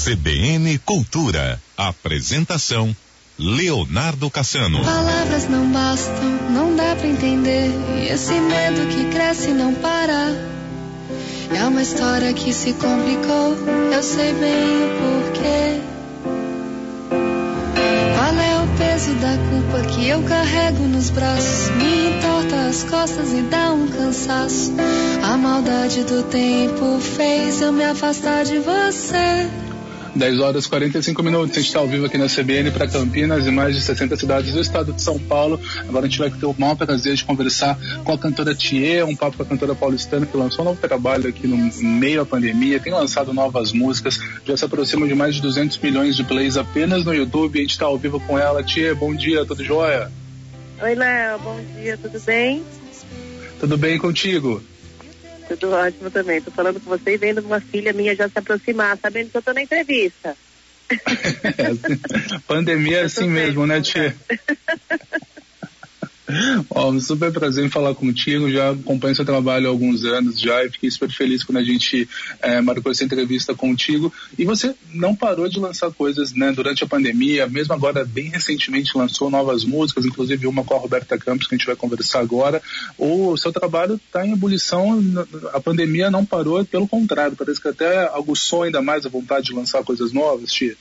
CBN Cultura. Apresentação Leonardo Cassano. Palavras não bastam, não dá pra entender. E esse medo que cresce e não para. É uma história que se complicou, eu sei bem o porquê. Qual é o peso da culpa que eu carrego nos braços? Me entorta as costas e dá um cansaço. A maldade do tempo fez eu me afastar de você. 10h45, a gente está ao vivo aqui na CBN para Campinas e mais de 60 cidades do estado de São Paulo. Agora a gente vai ter o maior prazer de conversar com a cantora Thier, um papo com a cantora paulistana que lançou um novo trabalho aqui no meio à pandemia, tem lançado novas músicas, já se aproxima de mais de 200 milhões de plays apenas no YouTube. A gente está ao vivo com ela. Thier, bom dia, tudo jóia? Oi, Léo, bom dia, tudo bem? Tudo bem contigo? Tudo ótimo também. Tô falando com você e vendo uma filha minha já se aproximar, sabendo que eu tô na entrevista. Pandemia é assim mesmo, né, Tia? Super prazer em falar contigo, já acompanho seu trabalho há alguns anos já e fiquei super feliz quando a gente marcou essa entrevista contigo. E você não parou de lançar coisas, né, durante a pandemia, mesmo agora bem recentemente lançou novas músicas, inclusive uma com a Roberta Campos que a gente vai conversar agora. O seu trabalho está em ebulição, a pandemia não parou, pelo contrário, parece que até aguçou ainda mais a vontade de lançar coisas novas, Tia.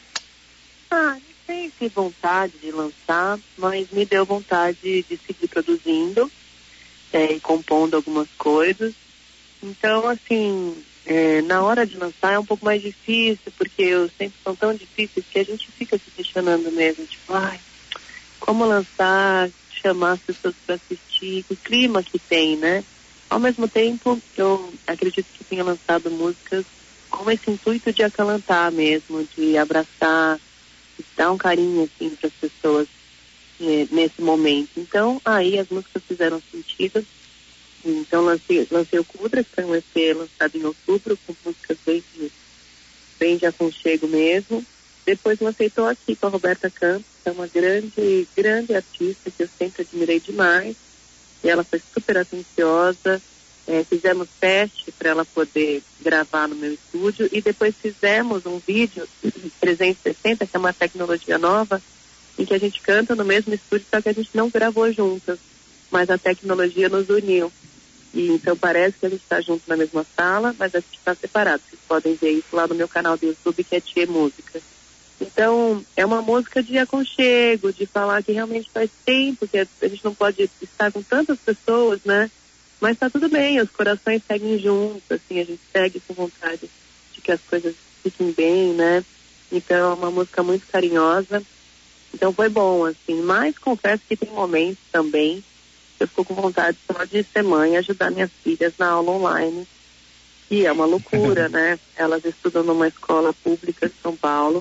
Sempre vontade de lançar, mas me deu vontade de seguir produzindo e compondo algumas coisas. Então, assim, na hora de lançar é um pouco mais difícil, porque os tempos são tão difíceis que a gente fica se questionando mesmo, tipo, como lançar, chamar as pessoas para assistir, o clima que tem, né? Ao mesmo tempo, eu acredito que tenha lançado músicas com esse intuito de acalentar mesmo, de abraçar, dar um carinho assim para as pessoas nesse momento. Então aí as músicas fizeram sentido. Então lancei o Kudra, que foi um EP lançado em outubro com músicas bem de aconchego mesmo. Depois lancei Tô Aqui com a Roberta Campos, que é uma grande artista que eu sempre admirei demais, e ela foi super atenciosa. Fizemos teste para ela poder gravar no meu estúdio e depois fizemos um vídeo 360, que é uma tecnologia nova, em que a gente canta no mesmo estúdio, só que a gente não gravou juntas, mas a tecnologia nos uniu. E então parece que a gente está junto na mesma sala, mas a gente está separado. Vocês podem ver isso lá no meu canal do YouTube, que é Thier Música. Então, é uma música de aconchego, de falar que realmente faz tempo que a gente não pode estar com tantas pessoas, né? Mas tá tudo bem, os corações seguem juntos, assim, a gente segue com vontade de que as coisas fiquem bem, né? Então é uma música muito carinhosa, então foi bom, assim, mas confesso que tem momentos também que eu fico com vontade só de ser mãe e ajudar minhas filhas na aula online, que é uma loucura, né? Elas estudam numa escola pública de São Paulo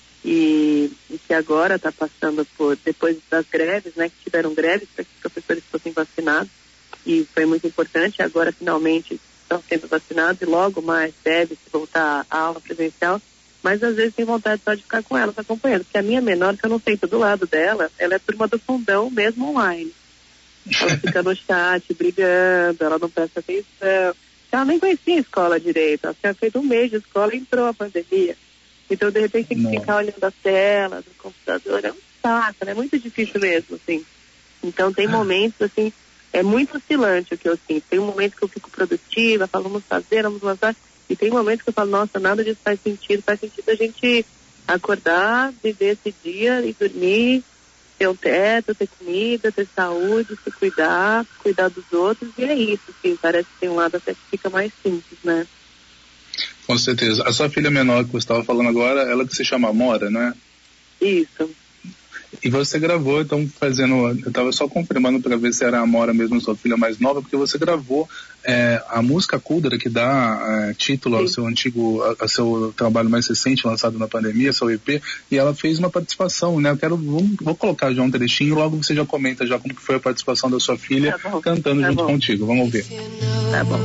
e que agora tá passando por, depois das greves, né, que tiveram greves para que os professores fossem vacinados, e foi muito importante, agora finalmente estão sendo vacinados e logo mais deve-se voltar à aula presencial, mas às vezes tem vontade só de ficar com elas acompanhando, porque a minha menor, que eu não sento do lado dela, ela é turma do fundão mesmo online. Ela fica no chat brigando, ela não presta atenção, ela nem conhecia a escola direito, ela tinha feito um mês de escola e entrou a pandemia, então de repente tem que ficar olhando as telas do computador, é um saco, é muito difícil mesmo, assim. Então tem momentos assim, é muito oscilante o que eu sinto. Tem um momento que eu fico produtiva, falo, vamos fazer, vamos lançar. E tem momentos que eu falo, nossa, nada disso faz sentido. Faz sentido a gente acordar, viver esse dia e dormir, ter um teto, ter comida, ter saúde, se cuidar dos outros. E é isso, assim, parece que tem um lado até que fica mais simples, né? Com certeza. A sua filha menor que você estava falando agora, ela que se chama Amora, né? Isso. E você gravou, então, eu estava só confirmando para ver se era a Amora mesmo, sua filha mais nova, porque você gravou a música Kudra, que dá título ao seu ao seu trabalho mais recente, lançado na pandemia, seu EP, e ela fez uma participação, né? Vou colocar já um trechinho e logo você já comenta já como que foi a participação da sua filha cantando junto contigo. Vamos ouvir. Tá bom.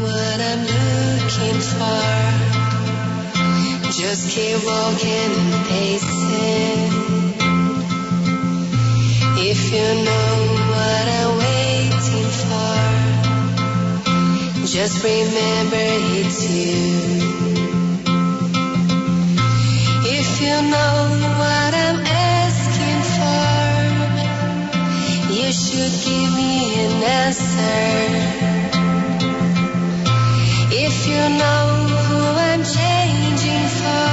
Just keep walking and pacing. If you know what I'm waiting for, just remember it's you. you know what I'm asking for, you should give me an answer. If you know who I'm changing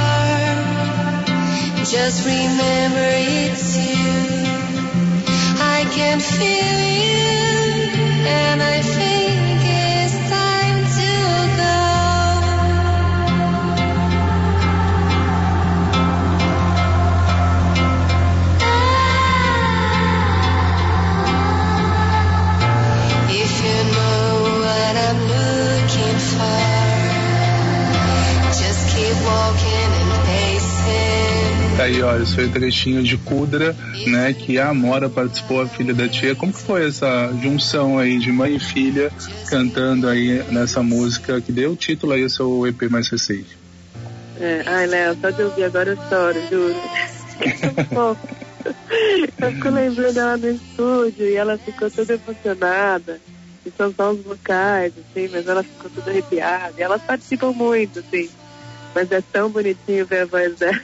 for, just remember it's you. I can feel you, and I think it's time to go. If you know what I'm looking for, just keep walking and pacing. Aí, ó, esse foi o trechinho de Kudra, né, que a Amora participou, a filha da tia. Como que foi essa junção aí de mãe e filha cantando aí nessa música que deu o título aí ao seu EP mais recente? Ai, Léo, só de ouvir agora eu choro, juro. Eu fico lembrando dela no estúdio e ela ficou toda emocionada. E são só os vocais, assim, mas ela ficou toda arrepiada. E elas participam muito, assim. Mas é tão bonitinho ver a voz dela.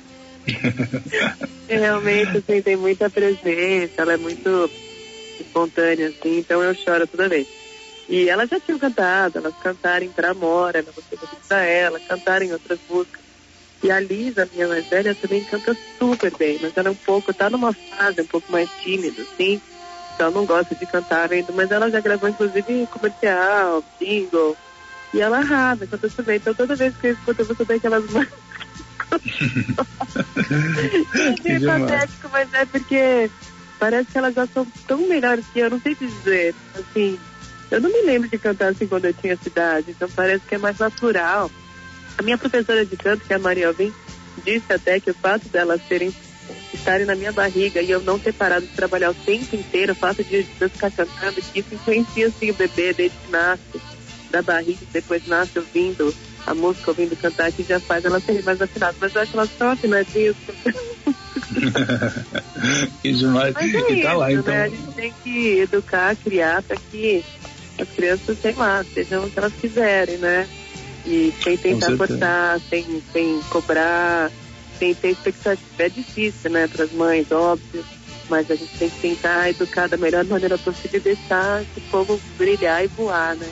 E realmente, assim, tem muita presença, ela é muito espontânea, assim, então eu choro toda vez. E elas já tinham cantado, elas cantaram pra Amora, ela gostou muito pra ela, cantaram em outras músicas. E a Lisa, minha mais velha, também canta super bem, mas ela tá numa fase um pouco mais tímida, assim, então não gosta de cantar ainda, mas ela já gravou, inclusive, comercial, jingle, e ela arrasa, canta super bem. Então toda vez que eu escuto, eu vou saber que elas é patético, mas é porque parece que elas já são tão melhores que eu não sei dizer, assim, eu não me lembro de cantar assim quando eu tinha essa idade, então parece que é mais natural. A minha professora de canto, que é a Maria Alvim, disse até que o fato delas estarem na minha barriga e eu não ter parado de trabalhar o tempo inteiro, o fato de eu ficar cantando, que isso influencia assim o bebê desde que nasce da barriga, depois nasce ouvindo a música, ouvindo cantar, que já faz ela ser mais afinada. Mas eu acho que elas são afinadinhas. Que demais. Mas é e tá isso, lá, então. Né? A gente tem que educar, criar para que as crianças, sei lá, sejam o que elas quiserem, né? E sem tentar cortar, sem cobrar, sem ter expectativa. É difícil, né, para as mães, óbvio. Mas a gente tem que tentar educar da melhor maneira possível e deixar esse povo brilhar e voar, né?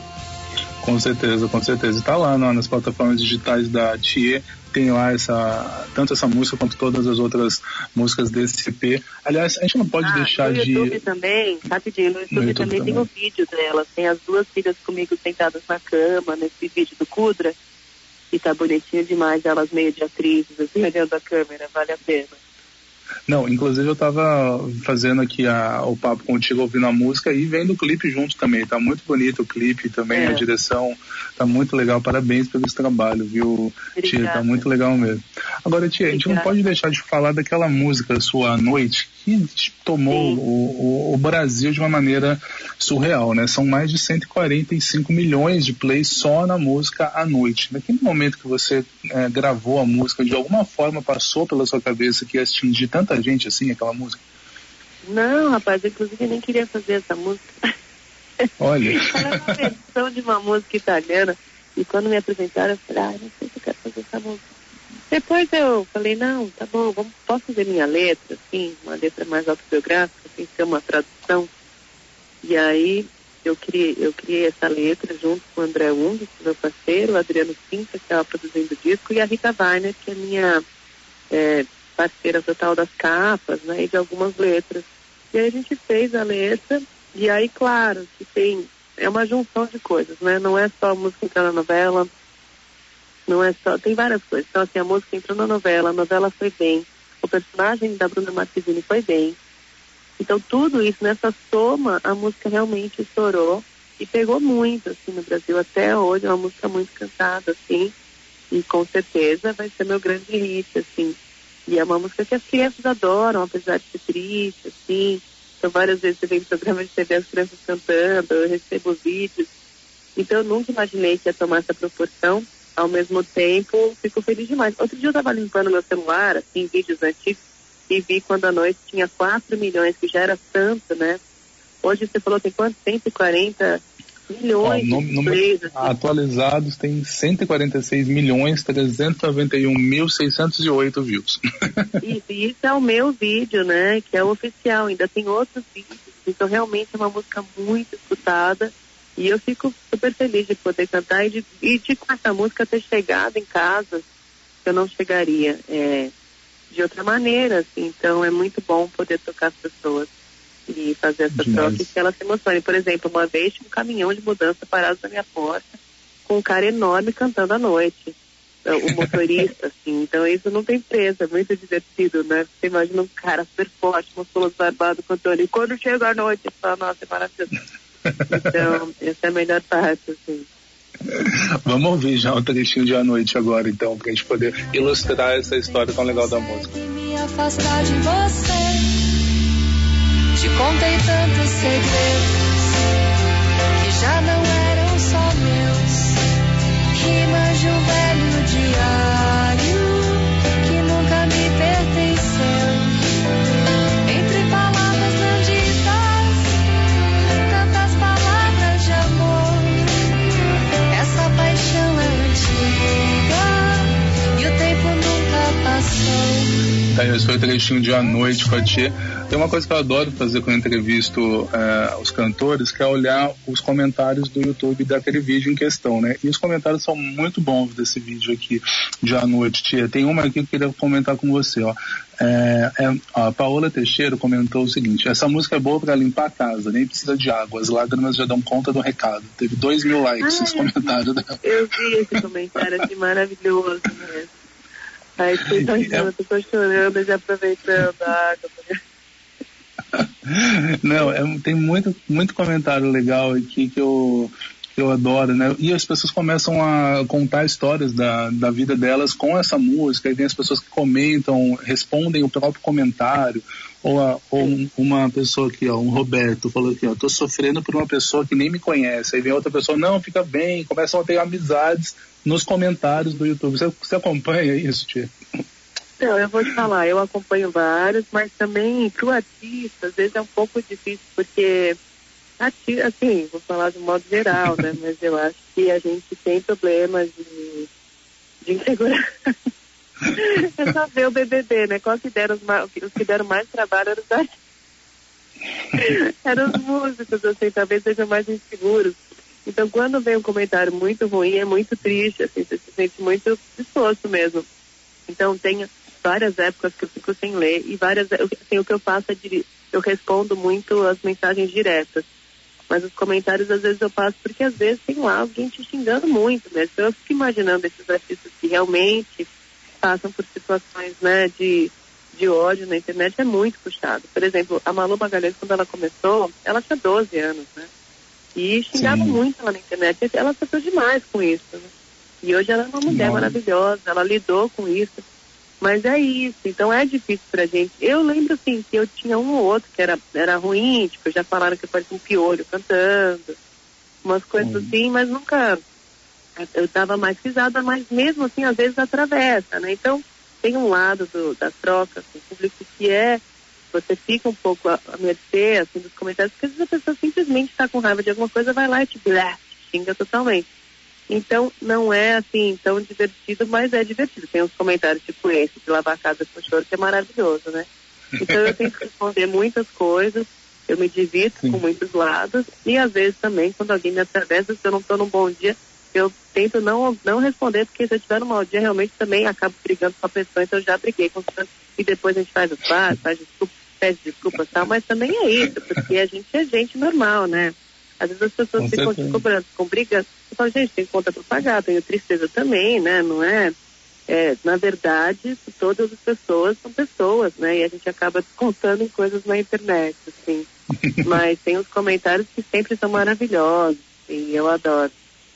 Com certeza, com certeza. Está lá nas plataformas digitais da Thier, tem lá tanto essa música quanto todas as outras músicas desse EP. Aliás, a gente não pode deixar no de... YouTube também, rapidinho, no YouTube também tem um vídeo delas, tem as duas filhas comigo sentadas na cama, nesse vídeo do Kudra, e tá bonitinho demais, elas meio de atrizes, assim, olhando a câmera, vale a pena. Não, inclusive eu tava fazendo aqui o papo contigo, ouvindo a música e vendo o clipe junto também. Tá muito bonito o clipe também, a direção tá muito legal. Parabéns pelo esse trabalho, viu, Tia? Tá muito legal mesmo. Agora, Tia, a gente não pode deixar de falar daquela música sua, A Noite, que tomou o Brasil de uma maneira surreal, né? São mais de 145 milhões de plays só na música A Noite. Naquele momento que você gravou a música, de alguma forma passou pela sua cabeça que ia atingir tanta gente assim, aquela música? Não, rapaz, eu inclusive nem queria fazer essa música. Olha. Ela é uma versão de uma música italiana, e quando me apresentaram eu falei, não sei se eu quero fazer essa música. Depois eu falei, não, tá bom, posso fazer minha letra, assim, uma letra mais autobiográfica, sem ser uma tradução. E aí eu criei essa letra junto com o André Ung, meu parceiro, o Adriano Cinta, que estava produzindo o disco, e a Rita Weiner, que é minha parceira total das capas, né, e de algumas letras. E aí a gente fez a letra, e aí, claro, que é uma junção de coisas, né, não é só a música entrar na novela, não é só, tem várias coisas. Então, assim, a música entrou na novela, a novela foi bem, o personagem da Bruna Marquezine foi bem. Então, tudo isso, nessa soma, a música realmente estourou e pegou muito, assim, no Brasil. Até hoje é uma música muito cantada, assim, e com certeza vai ser meu grande hit, assim. E é uma música que as crianças adoram, apesar de ser triste, assim. Então, várias vezes você vem no programa de TV as crianças cantando, eu recebo vídeos. Então, eu nunca imaginei que ia tomar essa proporção. Ao mesmo tempo, fico feliz demais. Outro dia eu estava limpando meu celular, assim, vídeos antigos, e vi quando a noite tinha 4 milhões, que já era tanto, né? Hoje você falou, tem quanto? 140 Milhões de plays. Atualizados tem 146.391.608 views. Isso é o meu vídeo, né? Que é o oficial. Ainda tem outros vídeos. Então realmente é uma música muito escutada. E eu fico super feliz de poder cantar e de com essa música ter chegado em casa, que eu não chegaria de outra maneira, assim. Então é muito bom poder tocar as pessoas e fazer essa troca e que elas se emocionem. Por exemplo, uma vez tinha um caminhão de mudança parado na minha porta com um cara enorme cantando à noite, o motorista, assim. Então isso não tem preço, é muito divertido, né? Você imagina um cara super forte, musculoso, barbado, cantando, e quando chega a noite, você fala, nossa, é maravilhoso. Então, essa é a melhor parte, assim. Vamos ouvir já um trechinho de A Noite agora, então, pra gente poder ilustrar essa história tão legal da música. Me afastar de você, te contei tantos segredos que já não eram só meus, rimas de um velho diário que nunca me pertenceu. Entre palavras não ditas, tantas palavras de amor, essa paixão é antiga e o tempo nunca passou. Tá, esse foi o trechinho de A Noite com a Tia. Tem uma coisa que eu adoro fazer quando eu entrevisto os cantores, que é olhar os comentários do YouTube daquele vídeo em questão, né? E os comentários são muito bons desse vídeo aqui de A Noite, Tia. Tem uma aqui que eu queria comentar com você, ó. A Paola Teixeira comentou o seguinte: essa música é boa para limpar a casa, nem precisa de água, as lágrimas já dão conta do recado. Teve 2.000 likes esse comentário dela. Eu vi esse comentário, assim, maravilhoso mesmo. Aí tô chorando, já aproveitando a água. Não, tem muito comentário legal aqui que eu adoro, né? E as pessoas começam a contar histórias da vida delas com essa música, e tem as pessoas que comentam, respondem o próprio comentário, ou uma pessoa aqui, ó, um Roberto, falou aqui, ó, tô sofrendo por uma pessoa que nem me conhece, aí vem outra pessoa, não, fica bem, começam a ter amizades nos comentários do YouTube. Você acompanha isso, Tia? Não, eu vou te falar, eu acompanho vários, mas também pro artista, às vezes é um pouco difícil, porque, assim, vou falar de modo geral, né, mas eu acho que a gente tem problemas de insegurança. É só ver o BBB, né, os que deram mais trabalho eram os artistas. Eram os músicos, assim, talvez sejam mais inseguros. Então, quando vem um comentário muito ruim, é muito triste, assim, você se sente muito exposto mesmo. Então, tem várias épocas que eu fico sem ler e assim, o que eu faço é eu respondo muito as mensagens diretas. Mas os comentários, às vezes, eu passo porque, às vezes, tem lá alguém te xingando muito, né? Então, eu fico imaginando esses artistas que realmente passam por situações, né, de ódio na internet, é muito puxado. Por exemplo, a Malu Magalhães, quando ela começou, ela tinha 12 anos, né? E xingava muito ela na internet. Ela sofreu demais com isso, né? E hoje ela é uma mulher maravilhosa, ela lidou com isso. Mas é isso, então é difícil pra gente. Eu lembro, assim, que eu tinha um ou outro que era ruim, tipo, já falaram que eu parecia um piolho cantando, umas coisas assim, mas nunca... Eu dava mais risada, mas mesmo assim, às vezes atravessa, né? Então, tem um lado da troca, assim, público que você fica um pouco à mercê, assim, dos comentários, porque às vezes a pessoa simplesmente está com raiva de alguma coisa, vai lá e te xinga totalmente. Então, não é, assim, tão divertido, mas é divertido. Tem uns comentários tipo esse, de lavar a casa com choro, que é maravilhoso, né? Então, eu tenho que responder muitas coisas, eu me divirto com muitos lados, e às vezes também, quando alguém me atravessa, se eu não estou num bom dia, eu tento não responder, porque se eu estiver num mau dia, realmente também acabo brigando com a pessoa, então eu já briguei com você, e depois a gente faz desculpa, pede desculpas e tal, mas também é isso, porque a gente é gente normal, né? Às vezes as pessoas ficam te cobrando, ficam brigando. Eu falo, gente, tem conta para pagar, tenho tristeza também, né? Não é? Na verdade, todas as pessoas são pessoas, né? E a gente acaba descontando em coisas na internet, assim. Mas tem os comentários que sempre são maravilhosos, e eu adoro.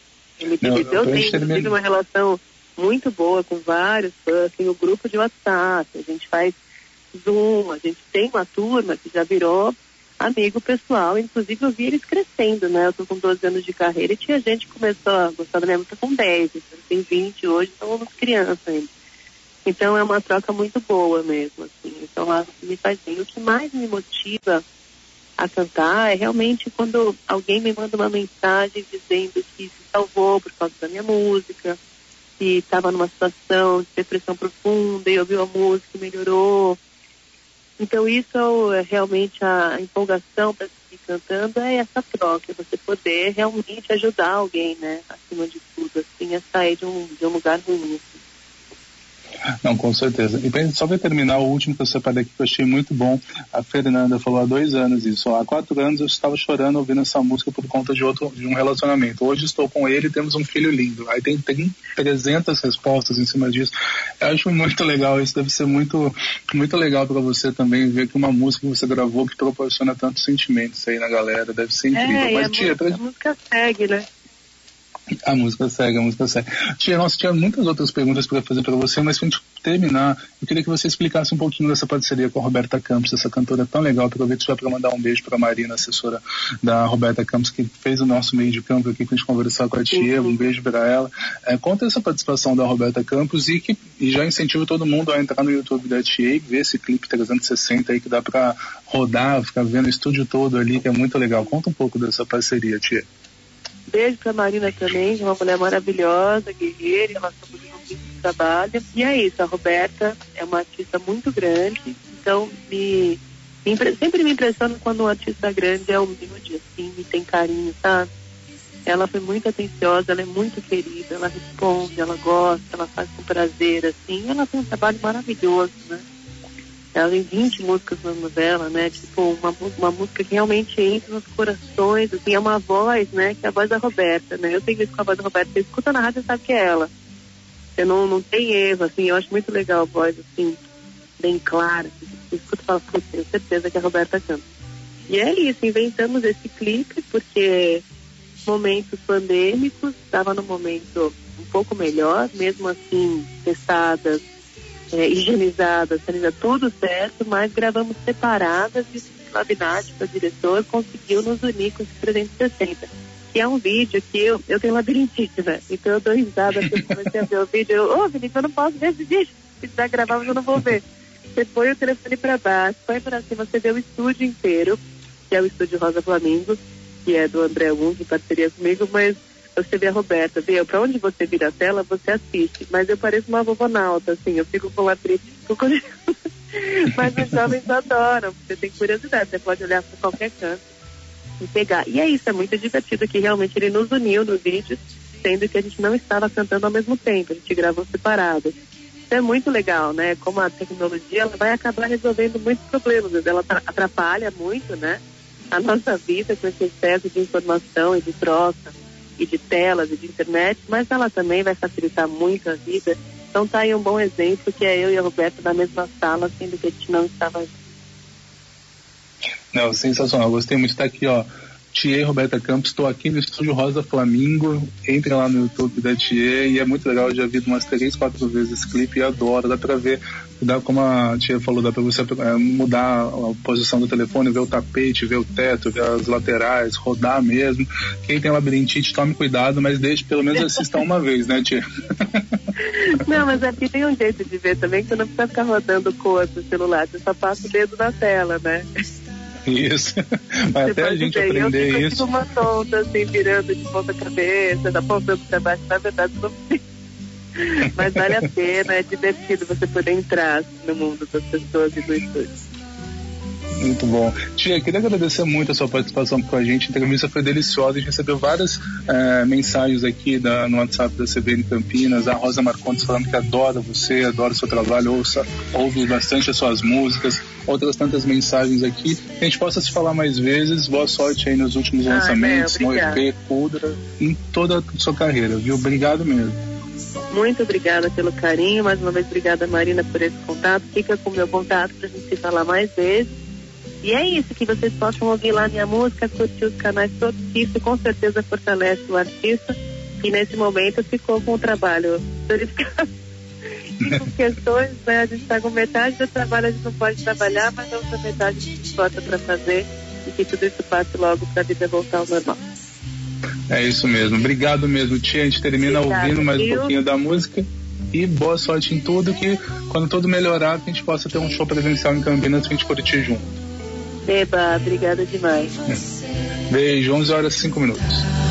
Eu tenho, inclusive, uma relação muito boa com vários fãs, tem o grupo de WhatsApp, a gente faz Zoom, a gente tem uma turma que já virou amigo pessoal, inclusive eu vi eles crescendo, né? Eu tô com 12 anos de carreira e tinha gente que começou a gostar da minha música com 10, então tem 20 hoje, então somos crianças ainda. Então é uma troca muito boa mesmo, assim. Então lá me faz bem. O que mais me motiva a cantar é realmente quando alguém me manda uma mensagem dizendo que se salvou por causa da minha música, que estava numa situação de depressão profunda e ouviu a música e melhorou. Então isso é realmente a empolgação para seguir cantando, é essa troca, você poder realmente ajudar alguém, né, acima de tudo, assim, a sair de um lugar ruim, assim. Não, com certeza. E só para terminar, o último que eu separei aqui que eu achei muito bom, a Fernanda falou há 2 anos isso. Há 4 anos eu estava chorando ouvindo essa música por conta de um relacionamento. Hoje estou com ele e temos um filho lindo. Aí tem 300 respostas em cima disso. Eu acho muito legal. Isso deve ser muito, muito legal para você também, ver que uma música que você gravou que proporciona tantos sentimentos aí na galera. Deve ser incrível. Mas, tia, a música segue, né? A música segue. Tia, nossa, tinha muitas outras perguntas para fazer para você, mas pra gente terminar, eu queria que você explicasse um pouquinho dessa parceria com a Roberta Campos, essa cantora tão legal. Aproveito já para mandar um beijo para a Marina, assessora da Roberta Campos, que fez o nosso meio de campo aqui para a gente conversar com a tia. Um beijo para ela. Conta essa participação da Roberta Campos e já incentivo todo mundo a entrar no YouTube da tia e ver esse clipe 360 aí que dá para rodar, ficar vendo o estúdio todo ali, que é muito legal. Conta um pouco dessa parceria, tia. Beijo pra Marina também, uma mulher maravilhosa, guerreira, ela está fazendo um trabalho. E é isso, a Roberta é uma artista muito grande, então sempre me impressiona quando um artista grande é humilde, assim, e tem carinho, sabe? Ela foi muito atenciosa, ela é muito querida, ela responde, ela gosta, ela faz com prazer, assim, ela tem um trabalho maravilhoso, né? Ela tem 20 músicas na novela, né? Tipo, uma música que realmente entra nos corações, assim, é uma voz, né? Que é a voz da Roberta, né? Eu tenho isso com a voz da Roberta, você escuta na rádio e sabe que é ela. Você não tem erro, assim, eu acho muito legal a voz, assim, bem clara. Você escuta e fala, tenho certeza que a Roberta canta. E é isso, inventamos esse clipe porque momentos pandêmicos, estava num momento um pouco melhor, mesmo assim, testadas, higienizadas, tudo certo, mas gravamos separadas e o Flavinati, o diretor, conseguiu nos unir com esse 360, que é um vídeo que eu tenho labirintite, né? Então eu dou risada, porque eu comecei a ver o vídeo, Felipe, eu não posso ver esse vídeo, se já gravamos eu não vou ver. Você põe o telefone para baixo, põe para cima, você vê o estúdio inteiro, que é o estúdio Rosa Flamingo, que é do André Wung, em parceria comigo, mas você vê a Roberta, pra onde você vira a tela, você assiste. Mas eu pareço uma vovonauta, assim, eu fico com labirintite, mas os jovens adoram, você tem curiosidade, você pode olhar para qualquer canto e pegar. E é isso, é muito divertido que realmente ele nos uniu no vídeo, sendo que a gente não estava cantando ao mesmo tempo, a gente gravou separado. Isso é muito legal, né? Como a tecnologia, ela vai acabar resolvendo muitos problemas, ela atrapalha muito, né? A nossa vida com esse excesso de informação e de troca, e de telas e de internet, mas ela também vai facilitar muito a vida. Então tá aí um bom exemplo, que é eu e a Roberta na mesma sala, sendo que a gente não estava. Não, sensacional, gostei muito de estar aqui, Tia Roberta Campos, estou aqui no estúdio Rosa Flamingo, entre lá no YouTube da Tia, e é muito legal, eu já vi umas 3, 4 vezes esse clipe e adoro, dá pra ver, como a Tia falou, dá pra você mudar a posição do telefone, ver o tapete, ver o teto, ver as laterais, rodar mesmo. Quem tem labirintite, tome cuidado, mas deixe pelo menos assistar uma vez, né, Tia? Não, mas aqui tem um jeito de ver também, que você não precisa ficar rodando o corpo do celular, você só passa o dedo na tela, né? Isso, mas até a gente aprender isso. Eu fico uma tonta, assim, virando de ponta cabeça, apontando para baixo, na verdade não sei. Mas vale a pena, é divertido você poder entrar no mundo das pessoas e do estúdio. Muito bom. Tia, queria agradecer muito a sua participação com a gente. A entrevista foi deliciosa. A gente recebeu várias mensagens aqui no WhatsApp da CBN Campinas. A Rosa Marcondes falando que adora você, adora o seu trabalho, ouve bastante as suas músicas. Outras tantas mensagens aqui. Que a gente possa se falar mais vezes. Boa sorte aí nos últimos lançamentos, no EP, Kudra, em toda a sua carreira, viu? Obrigado mesmo. Muito obrigada pelo carinho. Mais uma vez, obrigada, Marina, por esse contato. Fica com o meu contato pra gente se falar mais vezes. E é isso, que vocês possam ouvir lá minha música, curtir os canais todos, que isso com certeza fortalece o artista, e nesse momento ficou com o trabalho verificado. E com questões, né, a gente está com metade do trabalho, a gente não pode trabalhar, mas a outra metade a gente bota para fazer, e que tudo isso passe logo para a vida voltar ao normal. É isso mesmo, obrigado mesmo, Tia. A gente termina ouvindo mais um pouquinho da música. E boa sorte em tudo, que quando tudo melhorar, que a gente possa ter um show presencial em Campinas pra gente curtir junto. Eba, obrigada demais. Beijo, 11 horas e 5 minutos.